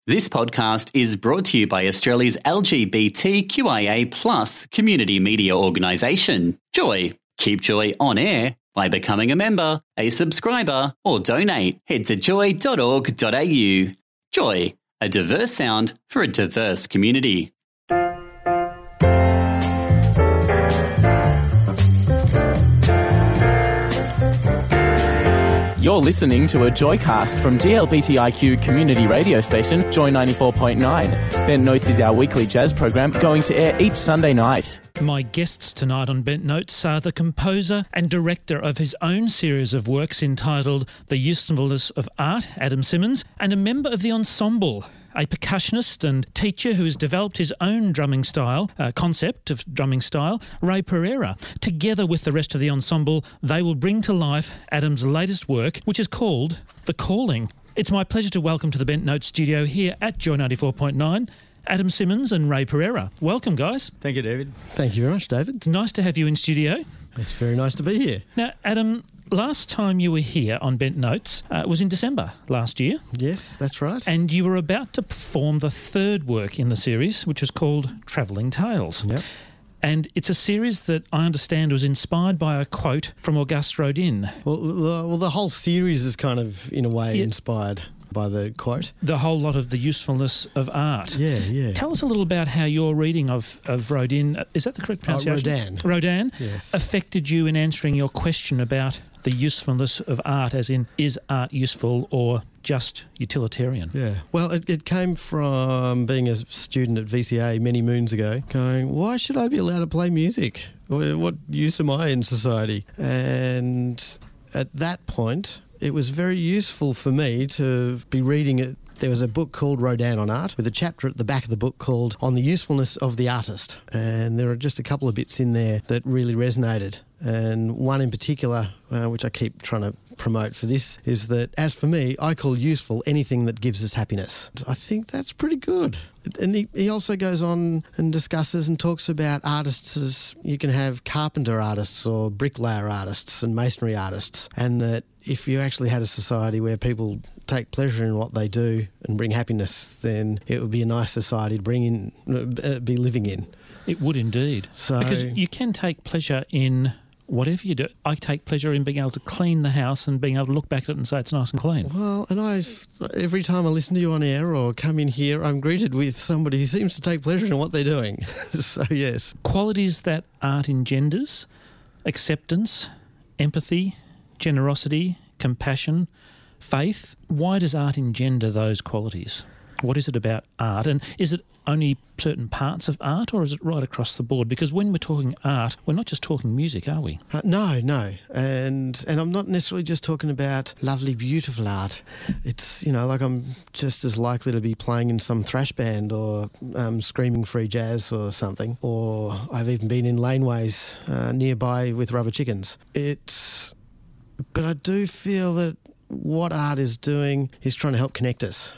This podcast is brought to you by Australia's LGBTQIA+ community media organisation, Joy. Keep Joy on air by becoming a member, a subscriber, or donate. Head to joy.org.au. Joy, a diverse sound for a diverse community. You're listening to a Joycast from GLBTIQ community radio station, Joy 94.9. Bent Notes is our weekly jazz program going to air each Sunday night. My guests tonight on Bent Notes are the composer and director of his own series of works entitled The Usefulness of Art, Adam Simmons, and a member of the ensemble, a percussionist and teacher who has developed his own drumming style, concept of drumming style, Ray Pereira. Together with the rest of the ensemble, they will bring to life Adam's latest work, which is called The Calling. It's my pleasure to welcome to the Bent Notes studio here at Joy 94.9, Adam Simmons and Ray Pereira. Welcome, guys. Thank you, David. Thank you very much, David. It's nice to have you in studio. It's very nice to be here. Now, Adam, last time you were here on Bent Notes was in December last year. Yes, that's right. And you were about to perform the third work in the series, which was called Travelling Tales. Yep. And it's a series that I understand was inspired by a quote from Auguste Rodin. Well, the whole series is kind of, in a way, inspired by the quote. The whole lot of the usefulness of art. Yeah. Tell us a little about how your reading of Rodin, is that the correct pronunciation? Rodin, yes. Affected you in answering your question about the usefulness of art, as in, is art useful or just utilitarian? Yeah. Well, it came from being a student at VCA many moons ago, going, why should I be allowed to play music? What use am I in society? And at that point, it was very useful for me to be reading it. There was a book called Rodin on Art with a chapter at the back of the book called On the Usefulness of the Artist. And there are just a couple of bits in there that really resonated. And one in particular, which I keep trying to promote for this, is that, as for me, I call useful anything that gives us happiness. I think that's pretty good. And he also goes on and discusses and talks about artists as you can have carpenter artists or bricklayer artists and masonry artists, and that if you actually had a society where people take pleasure in what they do and bring happiness, then it would be a nice society to be living in. It would indeed. Because you can take pleasure in whatever you do. I take pleasure in being able to clean the house and being able to look back at it and say it's nice and clean. Well, and every time I listen to you on air or come in here, I'm greeted with somebody who seems to take pleasure in what they're doing. So, yes. Qualities that art engenders: acceptance, empathy, generosity, compassion, faith. Why does art engender those qualities? What is it about art? And is it only certain parts of art, or is it right across the board? Because when we're talking art, we're not just talking music, are we? No. And I'm not necessarily just talking about lovely, beautiful art. It's, like I'm just as likely to be playing in some thrash band or screaming free jazz or something. Or I've even been in laneways nearby with rubber chickens. But I do feel that what art is doing is trying to help connect us,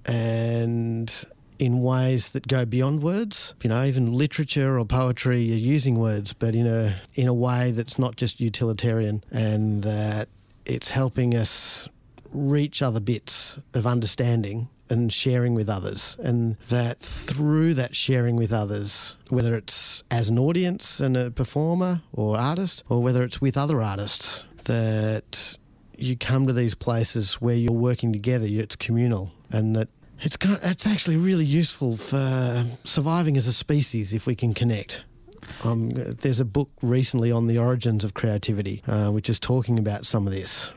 and in ways that go beyond words. Even literature or poetry are using words, but in a way that's not just utilitarian, and that it's helping us reach other bits of understanding and sharing with others, and that through that sharing with others, whether it's as an audience and a performer or artist, or whether it's with other artists, that you come to these places where you're working together, it's communal, and that it's actually really useful for surviving as a species if we can connect. There's a book recently on the origins of creativity, which is talking about some of this.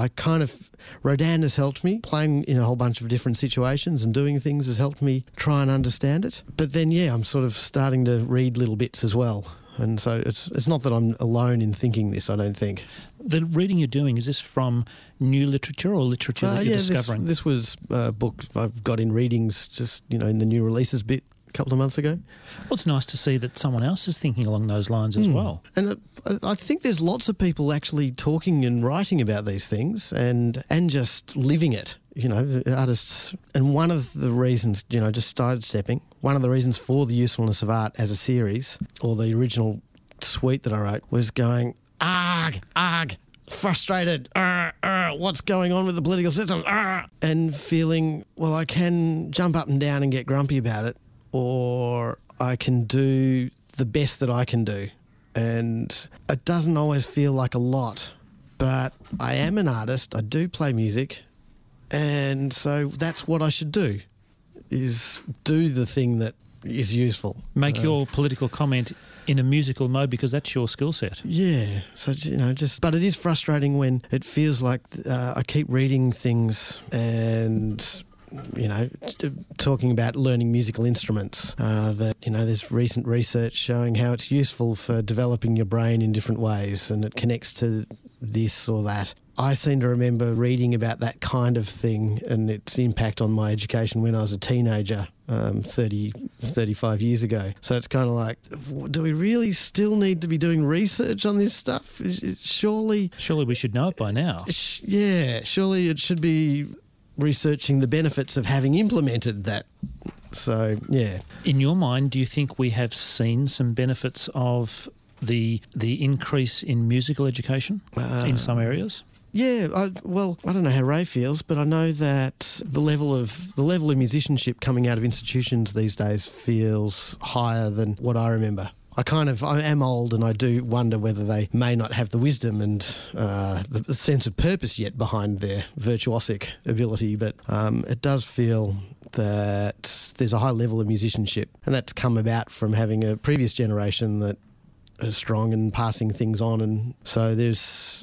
Rodin has helped me. Playing in a whole bunch of different situations and doing things has helped me try and understand it. But then, I'm sort of starting to read little bits as well. And so it's not that I'm alone in thinking this, I don't think. The reading you're doing, is this from new literature or literature that you're discovering? This was a book I've got in readings just, in the new releases bit a couple of months ago. Well, it's nice to see that someone else is thinking along those lines as well. And I think there's lots of people actually talking and writing about these things and just living it. Artists. And one of the reasons, just sidestepping, one of the reasons for the usefulness of art as a series, or the original suite that I wrote, was going, arg, frustrated, what's going on with the political system, and feeling, well, I can jump up and down and get grumpy about it, or I can do the best that I can do. And it doesn't always feel like a lot, but I am an artist, I do play music, and so that's what I should do, is do the thing that is useful. Make your political comment in a musical mode, because that's your skill set. Yeah. So, but it is frustrating when it feels like I keep reading things and, talking about learning musical instruments, that, there's recent research showing how it's useful for developing your brain in different ways, and it connects to this or that. I seem to remember reading about that kind of thing and its impact on my education when I was a teenager, 35 years ago. So it's kind of like, do we really still need to be doing research on this stuff? Surely we should know it by now. Yeah, surely it should be researching the benefits of having implemented that. So, yeah. In your mind, do you think we have seen some benefits of the increase in musical education in some areas? Yeah, I don't know how Ray feels, but I know that the level of musicianship coming out of institutions these days feels higher than what I remember. I am old, and I do wonder whether they may not have the wisdom and the sense of purpose yet behind their virtuosic ability, but it does feel that there's a high level of musicianship, and that's come about from having a previous generation that is strong and passing things on, and so there is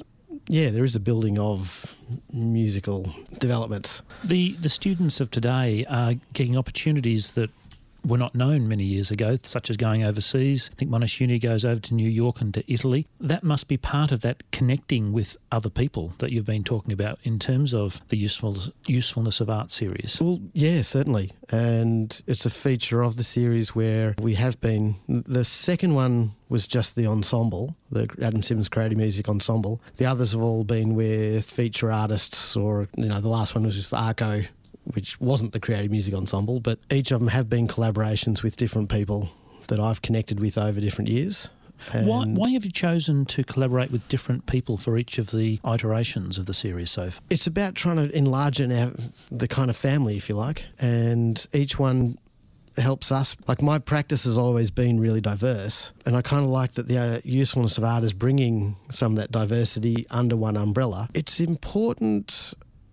a building of musical developments. The students of today are getting opportunities that were not known many years ago, such as going overseas. I think Monash Uni goes over to New York and to Italy. That must be part of that connecting with other people that you've been talking about in terms of the usefulness of art series. Well, yeah, certainly. And it's a feature of the series where we have been... The second one was just the ensemble, the Adam Simmons Creative Music Ensemble. The others have all been with feature artists, or, the last one was with Arco, which wasn't the Creative Music Ensemble, but each of them have been collaborations with different people that I've connected with over different years. Why have you chosen to collaborate with different people for each of the iterations of the series so far? It's about trying to enlarge the kind of family, if you like, and each one helps us. Like, my practice has always been really diverse, and I kind of like that the usefulness of art is bringing some of that diversity under one umbrella. It's important,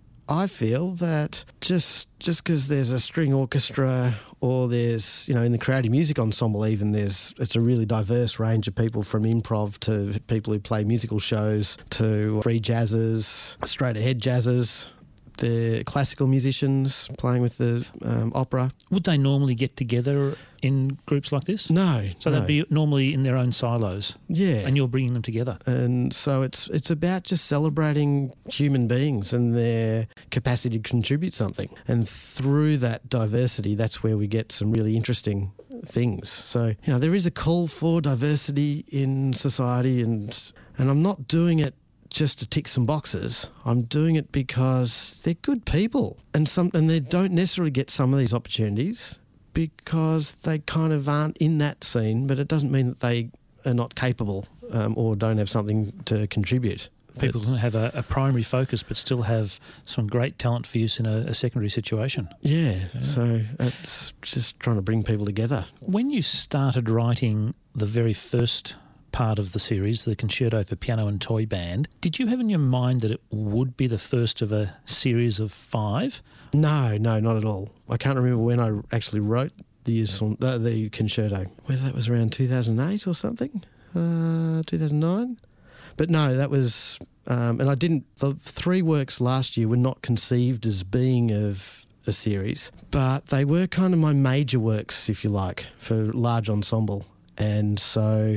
I feel, that just because there's a string orchestra, or there's, in the Creative Music Ensemble even, it's a really diverse range of people, from improv to people who play musical shows to free jazzers, straight ahead jazzers, the classical musicians playing with the opera. Would they normally get together in groups like this? No. So they'd be normally in their own silos? Yeah. And you're bringing them together? And so it's about just celebrating human beings and their capacity to contribute something. And through that diversity, that's where we get some really interesting things. So, there is a call for diversity in society, and I'm not doing it just to tick some boxes. I'm doing it because they're good people, and they don't necessarily get some of these opportunities because they kind of aren't in that scene, but it doesn't mean that they are not capable or don't have something to contribute. People can have a primary focus but still have some great talent for use in a secondary situation. Yeah, so it's just trying to bring people together. When you started writing the very first part of the series, the Concerto for Piano and Toy Band, did you have in your mind that it would be the first of a series of 5? No, not at all. I can't remember when I actually wrote the concerto, whether that was around 2008 or something, 2009. But no, that was, and I didn't, the 3 works last year were not conceived as being of a series, but they were kind of my major works, if you like, for large ensemble. And so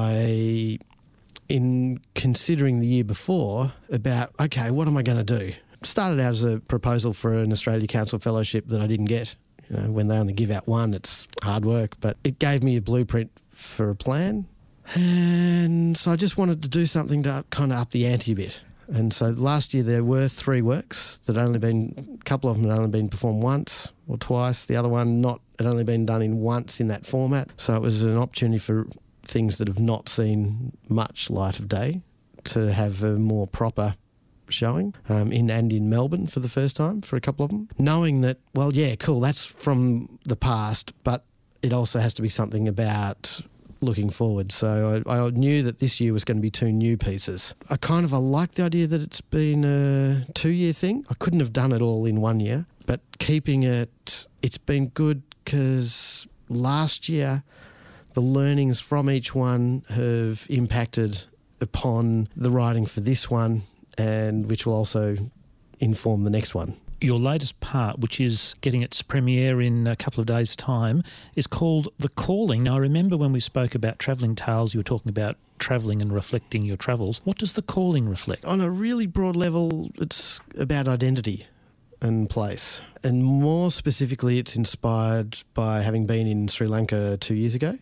in considering the year before about, okay, what am I going to do? Started out as a proposal for an Australia Council Fellowship that I didn't get. When they only give out one, it's hard work. But it gave me a blueprint for a plan. And so I just wanted to do something to kind of up the ante a bit. And so last year there were 3 works that a couple of them had only been performed once or twice. The other one had only been done in once in that format. So it was an opportunity for things that have not seen much light of day to have a more proper showing in Melbourne for the first time for a couple of them, knowing that, well, yeah, cool, that's from the past, but it also has to be something about looking forward. So I knew that this year was going to be 2 new pieces. I like the idea that it's been a 2-year thing. I couldn't have done it all in 1 year, but keeping it's been good because last year the learnings from each one have impacted upon the writing for this one, and which will also inform the next one. Your latest part, which is getting its premiere in a couple of days' time, is called The Calling. Now, I remember when we spoke about Travelling Tales, you were talking about travelling and reflecting your travels. What does The Calling reflect? On a really broad level, it's about identity and place. And more specifically, it's inspired by having been in Sri Lanka 2 years ago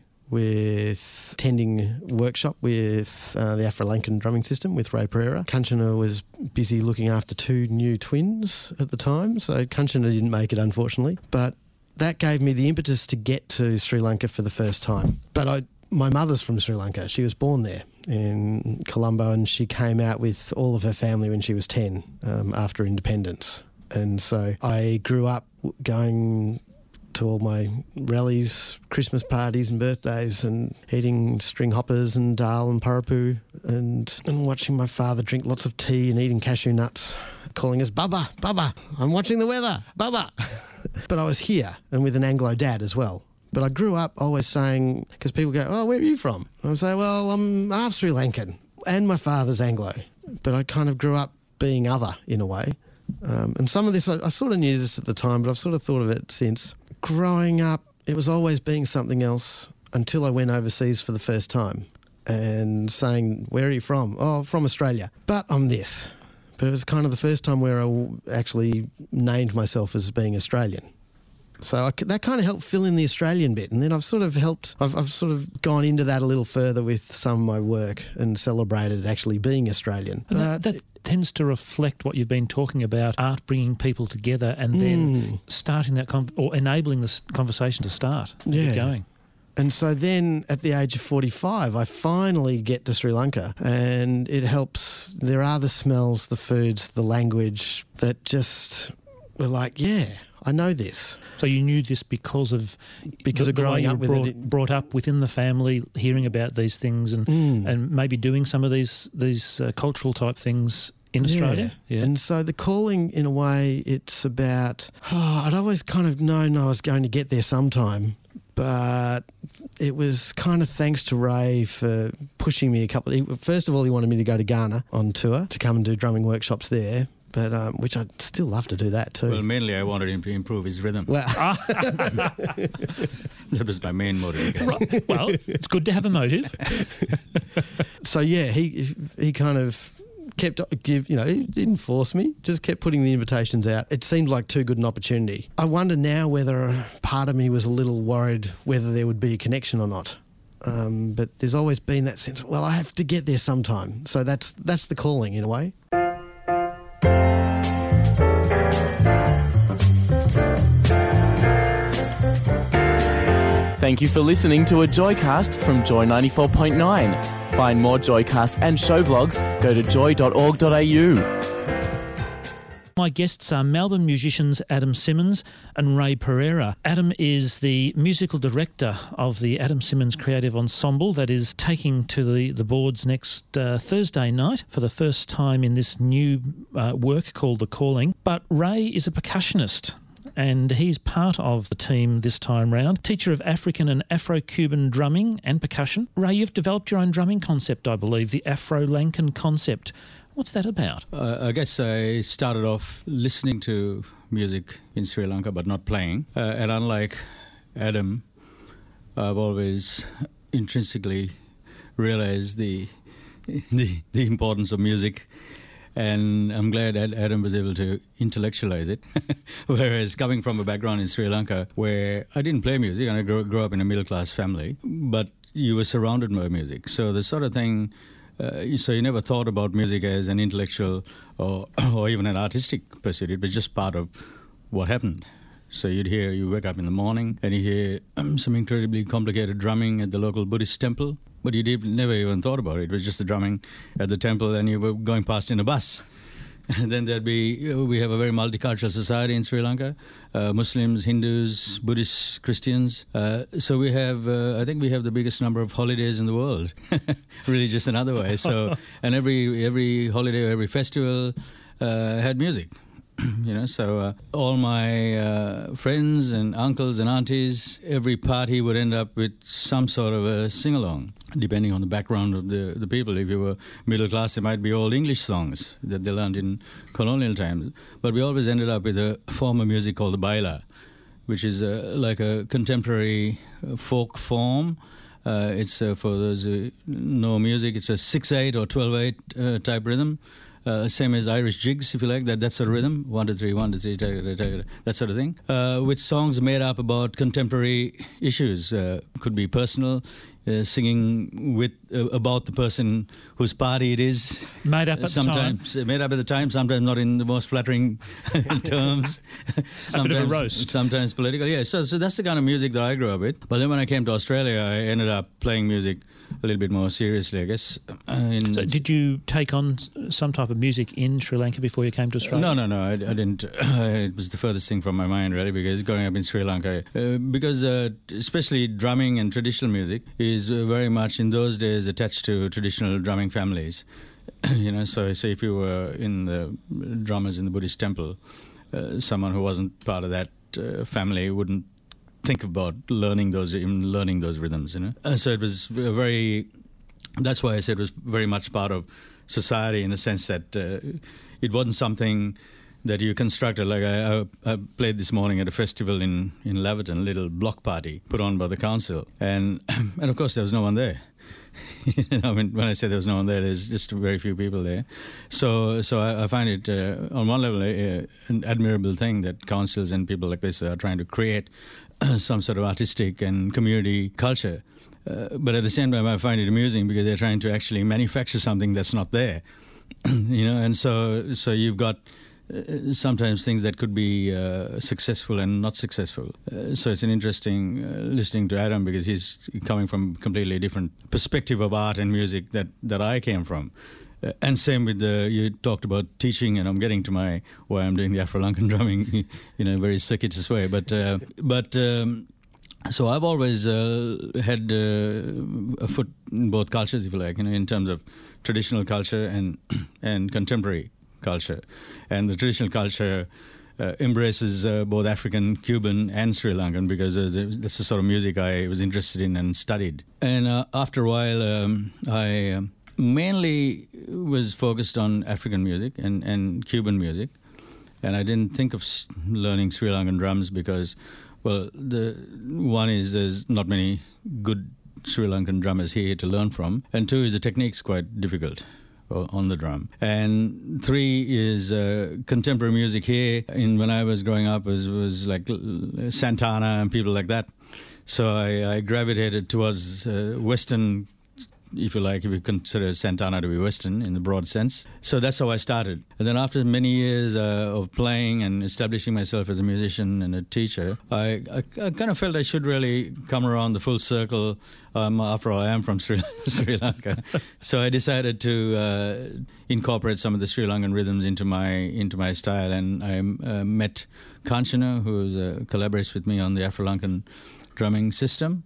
with attending a workshop with the Afro-Lankan drumming system with Ray Pereira. Kanchana was busy looking after 2 new twins at the time, so Kanchana didn't make it, unfortunately. But that gave me the impetus to get to Sri Lanka for the first time. But my mother's from Sri Lanka. She was born there in Colombo, and she came out with all of her family when she was 10 after independence. And so I grew up going to all my rallies, Christmas parties and birthdays, and eating string hoppers and dal and parapu, and watching my father drink lots of tea and eating cashew nuts, calling us Bubba, Bubba, I'm watching the weather, Bubba. But I was here and with an Anglo dad as well. But I grew up always saying, because people go, oh, where are you from? I would say, well, I'm half Sri Lankan and my father's Anglo. But I kind of grew up being other in a way. And some of this, I sort of knew this at the time, but I've sort of thought of it since. Growing up, it was always being something else until I went overseas for the first time and saying, where are you from? Oh, from Australia. But I'm this. But it was kind of the first time where I actually named myself as being Australian. So that kind of helped fill in the Australian bit. And then I've sort of gone into that a little further with some of my work and celebrated actually being Australian. But that tends to reflect what you've been talking about, art bringing people together and then starting that or enabling this conversation to start. Get going. And so then at the age of 45, I finally get to Sri Lanka, and it helps. There are the smells, the foods, the language that just were like, yeah, I know this. So you knew this because of growing up with it. Brought up within the family, hearing about these things and maybe doing some of these cultural type things in Australia. Yeah. And so The Calling, in a way, it's about, I'd always kind of known I was going to get there sometime, but it was kind of thanks to Ray for pushing me first of all, he wanted me to go to Ghana on tour to come and do drumming workshops there. But which I'd still love to do that too. Well, mainly I wanted him to improve his rhythm. Well, that was my main motive. Right. Well, it's good to have a motive. So yeah, he kind of kept he didn't force me, just kept putting the invitations out. It seemed like too good an opportunity. I wonder now whether part of me was a little worried whether there would be a connection or not. But there's always been that sense, well, I have to get there sometime. So that's the calling in a way. Thank you for listening to a Joycast from Joy 94.9. Find more Joycasts and show blogs, go to joy.org.au. My guests are Melbourne musicians Adam Simmons and Ray Pereira. Adam is the musical director of the Adam Simmons Creative Ensemble that is taking to the boards next Thursday night for the first time in this new work called The Calling. But Ray is a percussionist, and he's part of the team this time round. Teacher of African and Afro-Cuban drumming and percussion. Ray, you've developed your own drumming concept, I believe, the Afro-Lankan concept. What's that about? I guess I started off listening to music in Sri Lanka but not playing. And unlike Adam, I've always intrinsically realized the importance of music. And I'm glad that Adam was able to intellectualize it. Whereas coming from a background in Sri Lanka where I didn't play music and I grew up in a middle-class family, but you were surrounded by music. So the sort of thing, so you never thought about music as an intellectual or even an artistic pursuit. It was just part of what happened. So you wake up in the morning and you hear some incredibly complicated drumming at the local Buddhist temple. But you never even thought about it. It was just the drumming at the temple and you were going past in a bus. then we have a very multicultural society in Sri Lanka, Muslims, Hindus, Buddhists, Christians. So we have, I think we have the biggest number of holidays in the world, religious and otherwise. So, and every holiday, every festival had music. So all my friends and uncles and aunties, every party would end up with some sort of a sing-along, depending on the background of the people. If you were middle class, it might be old English songs that they learned in colonial times. But we always ended up with a form of music called the baila, which is like a contemporary folk form. It's for those who know music, it's a 6/8 or 12/8 type rhythm. Same as Irish jigs, if you like, that sort of rhythm, 1 2 3, 1 2 3, that sort of thing, with songs made up about contemporary issues. Could be personal, singing about the person whose party it is. Made up at sometimes, the time. Made up at the time, sometimes not in the most flattering terms. A bit of a roast. Sometimes political, yeah. So that's the kind of music that I grew up with. But then when I came to Australia, I ended up playing music a little bit more seriously, I guess. So did you take on some type of music in Sri Lanka before you came to Australia? No, I didn't. It was the furthest thing from my mind, really, because growing up in Sri Lanka, because especially drumming and traditional music is very much in those days attached to traditional drumming families. So if you were in the drummers in the Buddhist temple, someone who wasn't part of that family wouldn't think about learning those rhythms, So it was that's why I said it was very much part of society, in the sense that it wasn't something that you constructed. Like I played this morning at a festival in Laverton, a little block party put on by the council, and of course there was no one there. When I say there was no one there, there's just very few people there. So I find it on one level an admirable thing that councils and people like this are trying to create some sort of artistic and community culture. But at the same time, I find it amusing because they're trying to actually manufacture something that's not there. And so you've got sometimes things that could be successful and not successful. So it's an interesting listening to Adam, because he's coming from a completely different perspective of art and music that I came from. And same with you talked about teaching, and I'm getting to why I'm doing the Afro-Lankan drumming in a very circuitous way. But so I've always had a foot in both cultures, if you like, in terms of traditional culture and contemporary culture. And the traditional culture embraces both African, Cuban, and Sri Lankan, because that's the sort of music I was interested in and studied. And after a while, I mainly was focused on African music and Cuban music, and I didn't think of learning Sri Lankan drums because, well, the one is there's not many good Sri Lankan drummers here to learn from, and two is the technique's quite difficult on the drum, and three is contemporary music here. When I was growing up, was like Santana and people like that. So I gravitated towards Western, if you like, if you consider Santana to be Western in the broad sense. So that's how I started. And then after many years of playing and establishing myself as a musician and a teacher, I kind of felt I should really come around the full circle. After all, I am from Sri Lanka. So I decided to incorporate some of the Sri Lankan rhythms into my style. And I met Kanchana, who collaborates with me on the Afro-Lankan drumming system.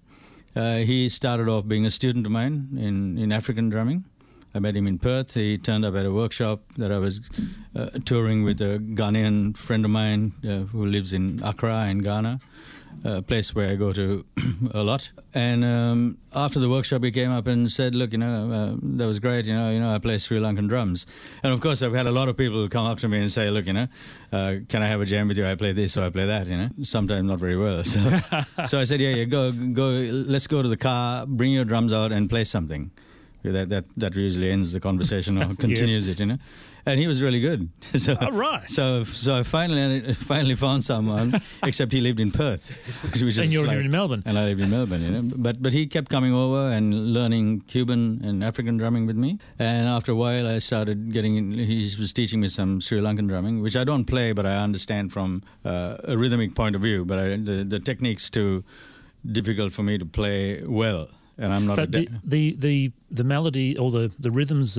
He started off being a student of mine in African drumming. I met him in Perth. He turned up at a workshop that I was touring with a Ghanaian friend of mine who lives in Accra in Ghana, a place where I go to a lot. And after the workshop, he came up and said, look, that was great, I play Sri Lankan drums. And of course, I've had a lot of people come up to me and say, look, can I have a jam with you? I play this or I play that, sometimes not very well. So I said, yeah, go, let's go to the car, bring your drums out and play something. That usually ends the conversation or continues it, And he was really good. So, right. So I finally found someone, except he lived in Perth. Which and you're living in Melbourne. And I lived in Melbourne, But he kept coming over and learning Cuban and African drumming with me. And after a while, I started getting in. He was teaching me some Sri Lankan drumming, which I don't play, but I understand from a rhythmic point of view. But the technique's too difficult for me to play well. And I'm not the melody or the rhythms that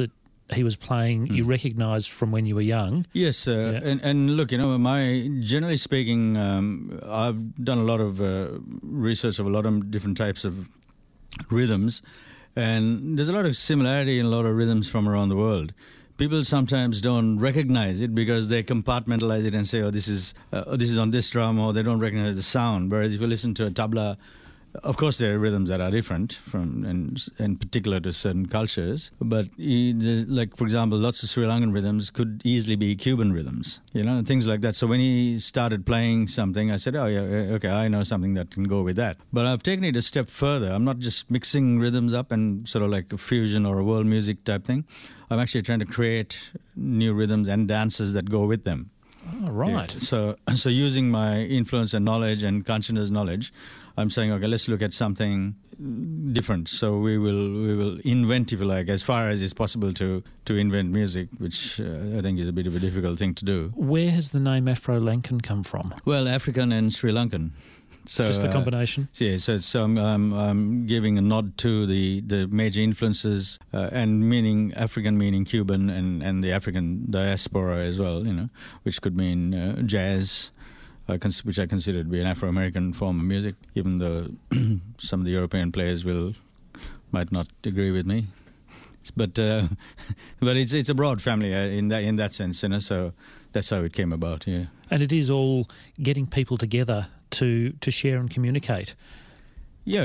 he was playing, you recognised from when you were young. Yes, and look, generally speaking, I've done a lot of research of a lot of different types of rhythms, and there's a lot of similarity in a lot of rhythms from around the world. People sometimes don't recognize it because they compartmentalize it and say, "Oh, this is on this drum," or they don't recognize the sound. Whereas if you listen to a tabla, of course there are rhythms that are different from and particular to certain cultures. But like, for example, lots of Sri Lankan rhythms could easily be Cuban rhythms, things like that. So when he started playing something, I said, "Oh yeah, okay, I know something that can go with that." But I've taken it a step further. I'm not just mixing rhythms up and sort of like a fusion or a world music type thing. I'm actually trying to create new rhythms and dances that go with them. Oh, right. Yeah. So using my influence and knowledge and Kanchana's knowledge, I'm saying, okay, let's look at something different. So we will invent, if you like, as far as it's possible to invent music, which I think is a bit of a difficult thing to do. Where has the name Afro-Lankan come from? Well, African and Sri Lankan. So, just the combination? So I'm giving a nod to the major influences and meaning African, meaning Cuban, and the African diaspora as well, which could mean jazz, which I consider to be an Afro-American form of music, even though some of the European players might not agree with me. But it's a broad family in that sense, so that's how it came about. Yeah, and it is all getting people together to share and communicate. Yeah,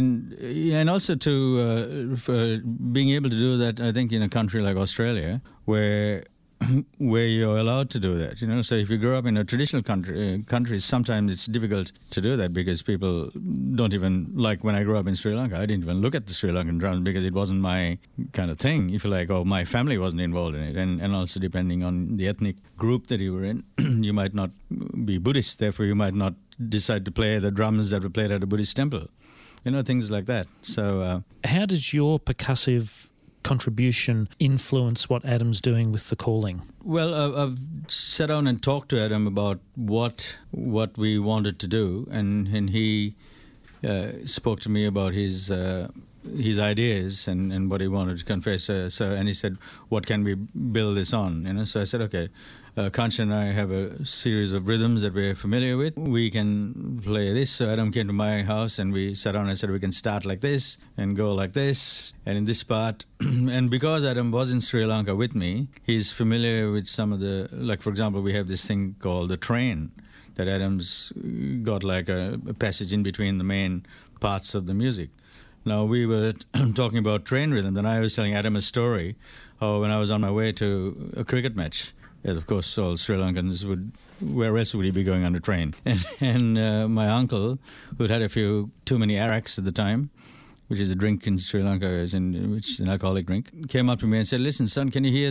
and also for being able to do that, I think in a country like Australia, where you're allowed to do that, So if you grow up in a traditional country, sometimes it's difficult to do that because people don't even, like when I grew up in Sri Lanka, I didn't even look at the Sri Lankan drums because it wasn't my kind of thing, if you like, or my family wasn't involved in it. And also depending on the ethnic group that you were in, you might not be Buddhist, therefore you might not decide to play the drums that were played at a Buddhist temple, things like that. So, how does your percussive contribution influence what Adam's doing with the calling? Well, I've sat down and talked to Adam about what we wanted to do, and he spoke to me about his ideas and what he wanted to confess. And he said, "What can we build this on?" So I said, "Okay, Kanchana and I have a series of rhythms that we're familiar with. We can play this." So Adam came to my house and we sat down and said, "We can start like this and go like this, and in this part." And because Adam was in Sri Lanka with me, he's familiar with some of the, like, for example, we have this thing called the train that Adam's got like a passage in between the main parts of the music. Now, we were talking about train rhythm, and I was telling Adam a story when I was on my way to a cricket match. As of course, all Sri Lankans where else would he be going on a train? And my uncle, who'd had a few too many araks at the time, which is a drink in Sri Lanka, which is an alcoholic drink, came up to me and said, "Listen, son, can you hear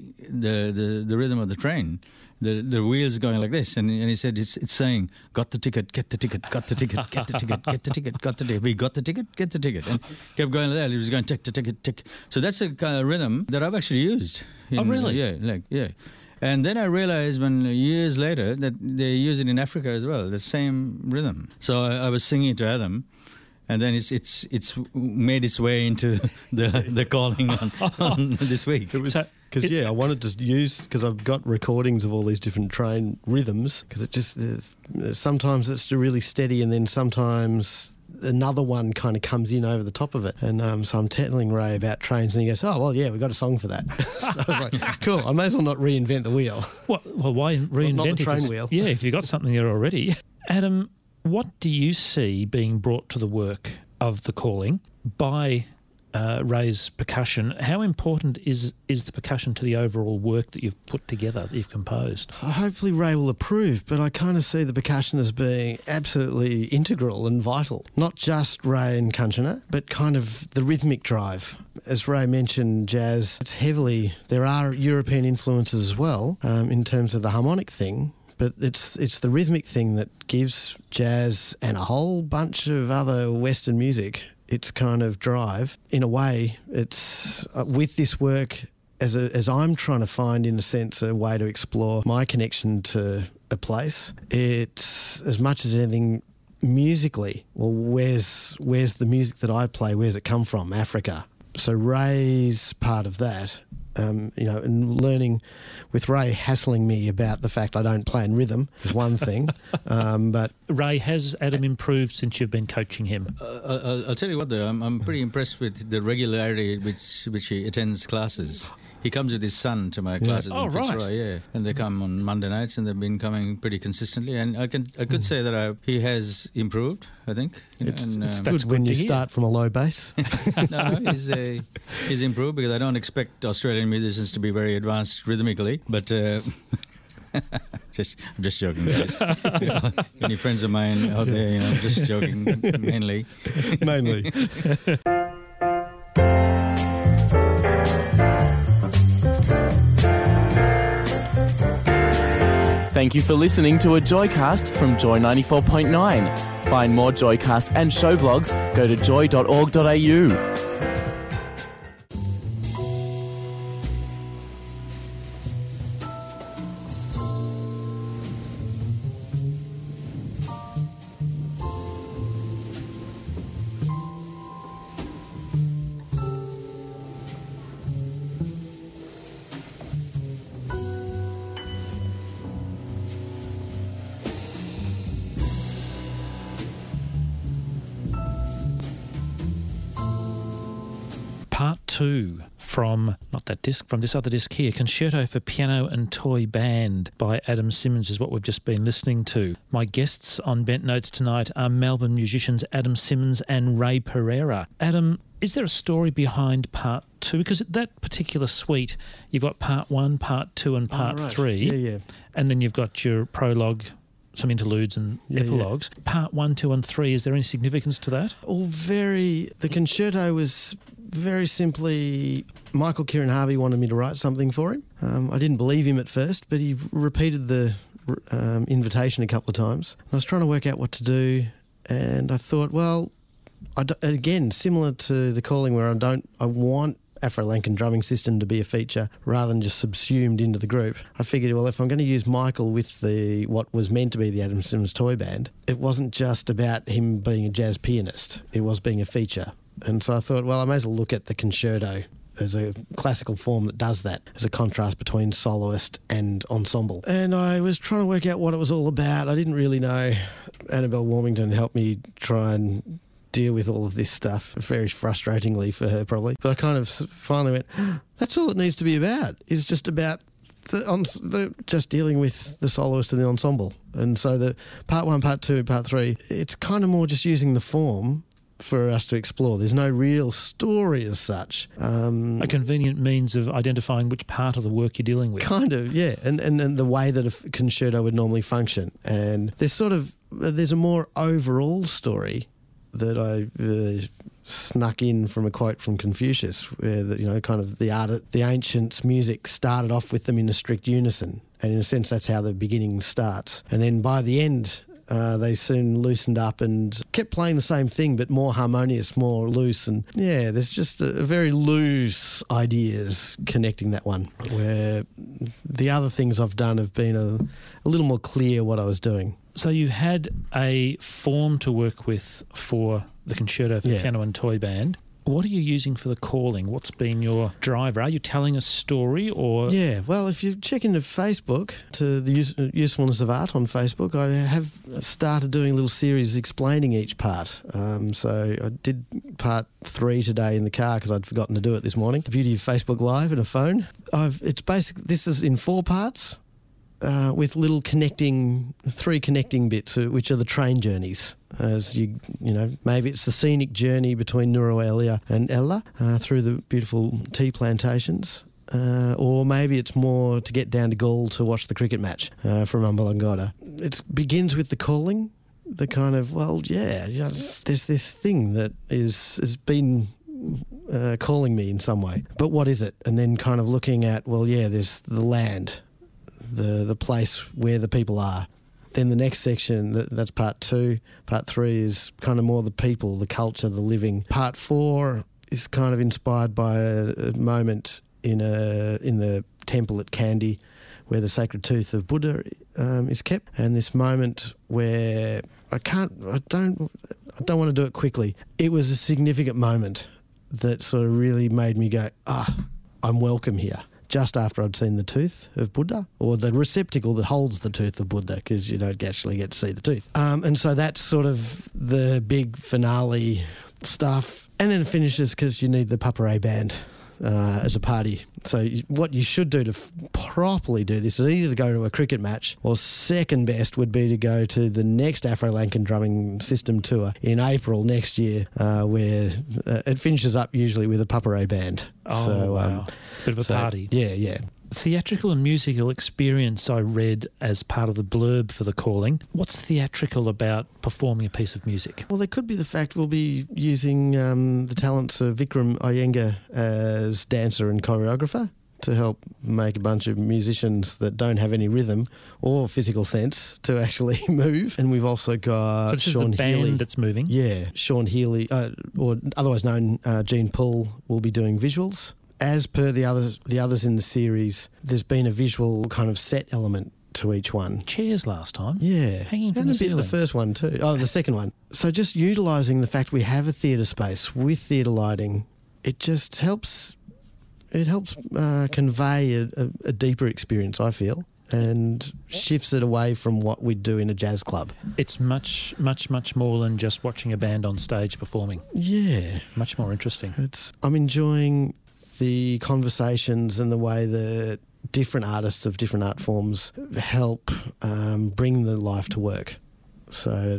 the rhythm of the train? The wheels going like this." And he said, it's saying, "Got the ticket, get the ticket, got the ticket, get the ticket, get the ticket, got the ticket. We got the ticket, get the ticket." And kept going like that. He was going tick, tick, tick, tick. So that's a kind of rhythm that I've actually used. Oh, really? Yeah. And then I realized years later that they use it in Africa as well, the same rhythm. So I was singing it to Adam, and then it's made its way into the calling on this week. It was I wanted to use, because I've got recordings of all these different train rhythms, because it just sometimes it's really steady, and then sometimes another one kind of comes in over the top of it. And so I'm telling Ray about trains, and he goes, "Oh, well, yeah, we've got a song for that." So I was like, cool, I may as well not reinvent the wheel. Well, why reinvent not the train wheel? Yeah, if you've got something there already. Adam, what do you see being brought to the work of the calling by Ray's percussion? How important is the percussion to the overall work that you've put together, that you've composed? Hopefully Ray will approve, but I kind of see the percussion as being absolutely integral and vital. Not just Ray and Kanchana, but kind of the rhythmic drive. As Ray mentioned, jazz, there are European influences as well in terms of the harmonic thing, but it's the rhythmic thing that gives jazz and a whole bunch of other Western music its kind of drive. In a way, it's with this work, as I'm trying to find, in a sense, a way to explore my connection to a place. It's, as much as anything, musically, well, where's the music that I play, where's it come from? Africa. So Ray's part of that And learning with Ray hassling me about the fact I don't play in rhythm is one thing. But Ray, has Adam improved since you've been coaching him? I'll tell you what, though, I'm pretty impressed with the regularity which he attends classes. He comes with his son to my classes in Fitzroy, yeah, and they come on Monday nights, and they've been coming pretty consistently. And I could say that he has improved. I think it's good when you start from a low base. No, he's improved, because I don't expect Australian musicians to be very advanced rhythmically, but. I'm just joking, guys. Any friends of mine out there, I'm just joking, mainly. Mainly. Thank you for listening to a Joycast from Joy 94.9. Find more Joycasts and show blogs, go to joy.org.au. Part 2 from, not that disc, from this other disc here, Concerto for Piano and Toy Band by Adam Simmons is what we've just been listening to. My guests on Bent Notes tonight are Melbourne musicians Adam Simmons and Ray Pereira. Adam, is there a story behind Part 2? Because at that particular suite, you've got Part 1, Part 2 and Part 3. Yeah. And then you've got your prologue, some interludes and epilogues. Yeah. Part 1, 2 and 3, is there any significance to that? The concerto was very simply, Michael Kieran Harvey wanted me to write something for him. I didn't believe him at first, but he repeated the invitation a couple of times. I was trying to work out what to do, and I thought, well, again, similar to The Calling, where I want Afro-Lankan drumming system to be a feature rather than just subsumed into the group. I figured, well, if I'm going to use Michael with what was meant to be the Adam Simmons Toy Band, it wasn't just about him being a jazz pianist, it was being a feature. And so I thought, well, I may as well look at the concerto as a classical form that does that, as a contrast between soloist and ensemble. And I was trying to work out what it was all about. I didn't really know. Annabelle Warmington helped me try and deal with all of this stuff, very frustratingly for her probably. But I kind of finally went, that's all it needs to be about, is just about just dealing with the soloist and the ensemble. And so the Part 1, Part 2, Part 3, it's kind of more just using the form for us to explore. There's no real story as such. A convenient means of identifying which part of the work you're dealing with. Kind of, yeah. And the way that a concerto would normally function. And there's a more overall story that I snuck in from a quote from Confucius, where the ancients' music started off with them in a strict unison. And in a sense, that's how the beginning starts. And then by the end, they soon loosened up and kept playing the same thing, but more harmonious, more loose. And yeah, there's just a very loose ideas connecting that one, where the other things I've done have been a little more clear what I was doing. So you had a form to work with for the Concerto for Piano and Toy Band. What are you using for The Calling? What's been your driver? Are you telling a story or...? Yeah, well, if you check into Facebook, to the Usefulness of Art on Facebook, I have started doing a little series explaining each part. So I did Part 3 today in the car because I'd forgotten to do it this morning. The beauty of Facebook Live and a phone. This is in 4 parts. With little three connecting bits, which are the train journeys. As maybe it's the scenic journey between Nuruelia and Ella through the beautiful tea plantations. Or maybe it's more to get down to Gaul to watch the cricket match from Umbalangoda. It begins with The Calling, the kind of, there's this thing that has been calling me in some way. But what is it? And then kind of looking at, there's the land, the place where the people are. Then the next section, that's Part 2. Part 3 is kind of more the people, the culture, the living. Part 4 is kind of inspired by a moment in the temple at Kandy, where the sacred tooth of Buddha is kept, and this moment where I don't want to do it quickly. It was a significant moment that sort of really made me go, I I'm welcome here. Just after I'd seen the tooth of Buddha, or the receptacle that holds the tooth of Buddha, because you don't actually get to see the tooth. And so that's sort of the big finale stuff. And then it finishes because you need the Paparay band as a party. So what you should do to properly do this is either go to a cricket match, or second best would be to go to the next Afro-Lankan drumming system tour in April next year, where it finishes up usually with a Paparay band. Oh, so, wow. Bit of a party. Yeah. Theatrical and musical experience, I read as part of the blurb for The Calling. What's theatrical about performing a piece of music? Well, there could be the fact we'll be using the talents of Vikram Iyengar as dancer and choreographer to help make a bunch of musicians that don't have any rhythm or physical sense to actually move. And we've also got This is Sean the band Healy. that's moving. Yeah, Sean Healy, or otherwise known Gene Poole, will be doing visuals. As per the others in the series, there's been a visual kind of set element to each one. Chairs last time. Yeah. Hanging from and the a bit ceiling. the first one too. Oh, the second one. So just utilising the fact we have a theatre space with theatre lighting, it just helps. It helps convey a deeper experience, I feel, and shifts it away from what we'd do in a jazz club. It's much, much, much more than just watching a band on stage performing. Yeah. Much more interesting. I'm enjoying the conversations and the way that different artists of different art forms help bring the life to work. So,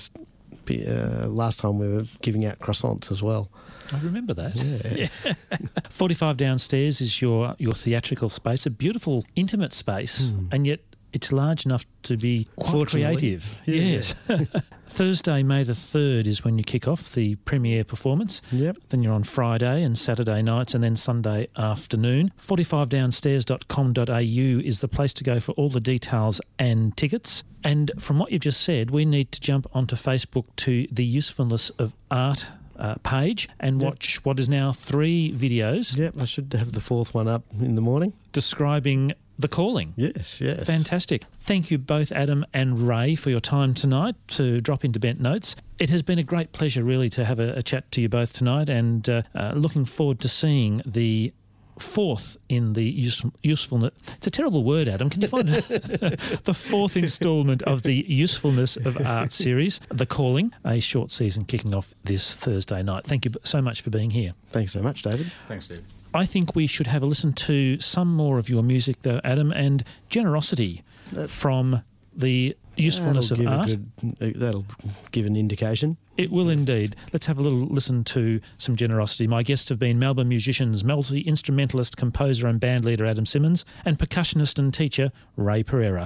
last time we were giving out croissants as well. I remember that. Yeah. 45 Downstairs is your theatrical space, a beautiful, intimate space, and yet it's large enough to be quite creative. Yeah. Yes. Thursday, May the 3rd is when you kick off the premiere performance. Yep. Then you're on Friday and Saturday nights and then Sunday afternoon. 45downstairs.com.au is the place to go for all the details and tickets. And from what you've just said, we need to jump onto Facebook to the Usefulness of Art page and watch what is now 3 videos. Yep, I should have the 4th one up in the morning. Describing The Calling. Yes. Fantastic. Thank you both, Adam and Ray, for your time tonight to drop into Bent Notes. It has been a great pleasure, really, to have a chat to you both tonight, and looking forward to seeing the 4th in the usefulness. It's a terrible word, Adam. Can you find it? The 4th instalment of the Usefulness of Art series, The Calling, a short season kicking off this Thursday night. Thank you so much for being here. Thanks so much, David. Thanks, Dave. I think we should have a listen to some more of your music, though, Adam, and Generosity from the Usefulness of Art. That'll give an indication. It will indeed. Let's have a little listen to some Generosity. My guests have been Melbourne musicians, multi-instrumentalist, composer and bandleader Adam Simmons, and percussionist and teacher Ray Pereira.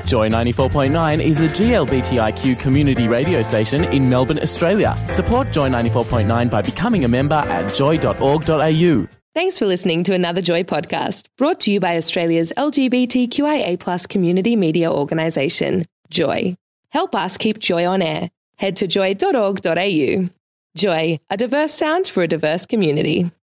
Joy 94.9 is a GLBTIQ community radio station in Melbourne, Australia. Support Joy 94.9 by becoming a member at joy.org.au. Thanks for listening to another Joy podcast, brought to you by Australia's LGBTQIA+ community media organisation, Joy. Help us keep Joy on air. Head to joy.org.au. Joy, a diverse sound for a diverse community.